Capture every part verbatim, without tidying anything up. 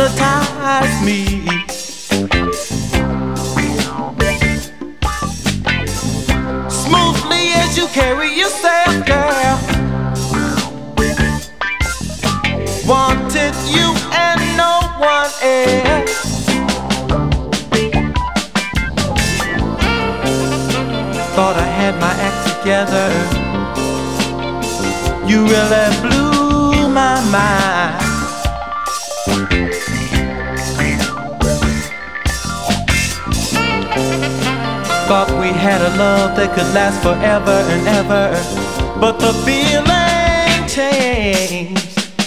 hypnotize me. Smoothly as you carry yourself, girl. Wanted you and no one else. Thought I had my act together. You really blew my mind. Thought we had a love that could last forever and ever, but the feeling changed.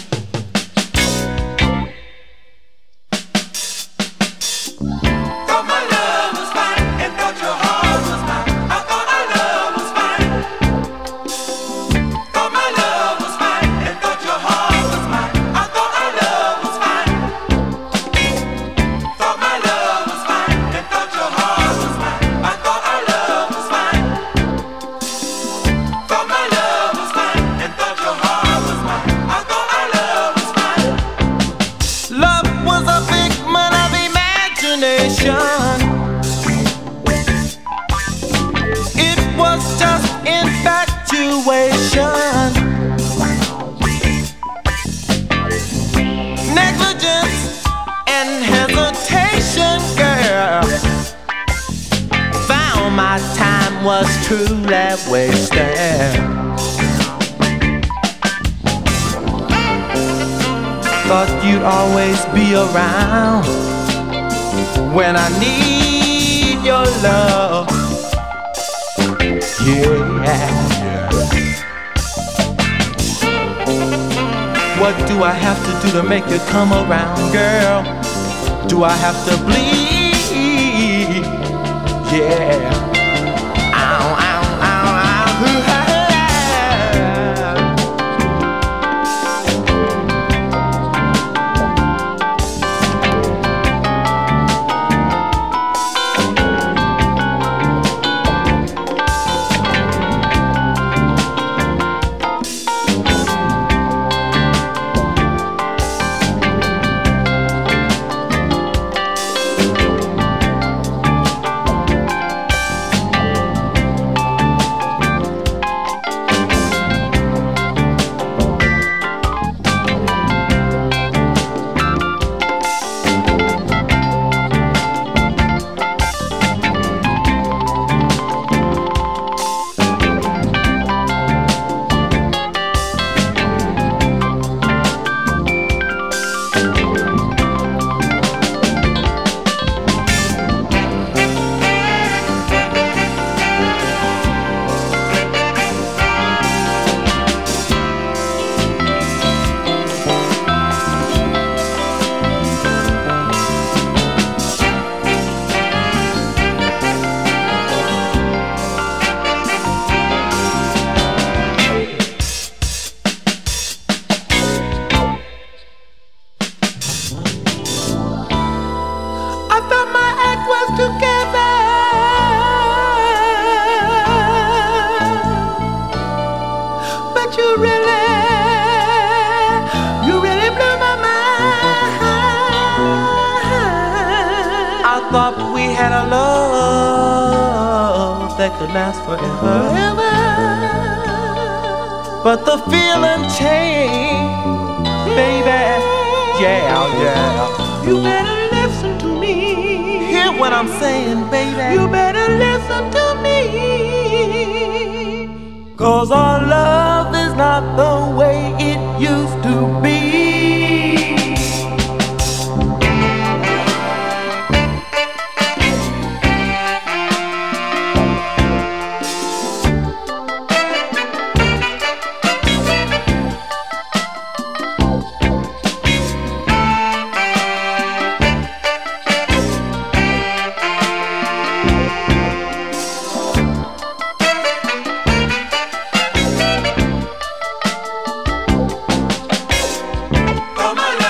It was just infatuation, negligence and hesitation, girl. Found my time was truly wasted. Thought you'd always be around when I need your love. Yeah, yeah. What do I have to do to make you come around, girl? Do I have to bleed? Yeah. Ow, ow, ow, ow. Thought we had a love that could last forever, but the feeling changed, baby. Yeah, yeah. You better listen to me. Hear what I'm saying, baby. You better listen to me. 'Cause our love is not the way it used to be. Come on.